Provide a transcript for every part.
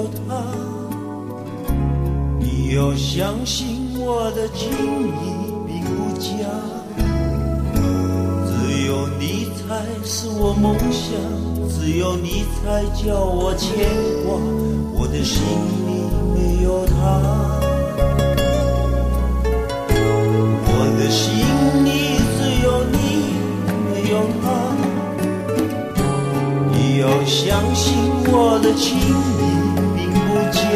他。你要相信我的情意并不假，只有你才是我梦想，只有你才叫我牵挂，我的心里没有他，我的心里只有你没有他。你要相信我的情意并不假，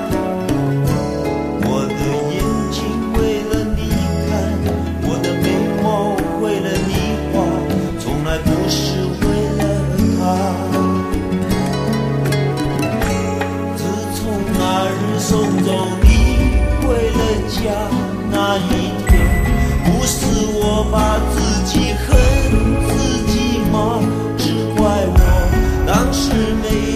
我的眼睛为了你看，我的眉毛为了你画，从来不是为了他。自从那日送走你回了家那一天，不是我把自己恨自己骂，只怪我当时没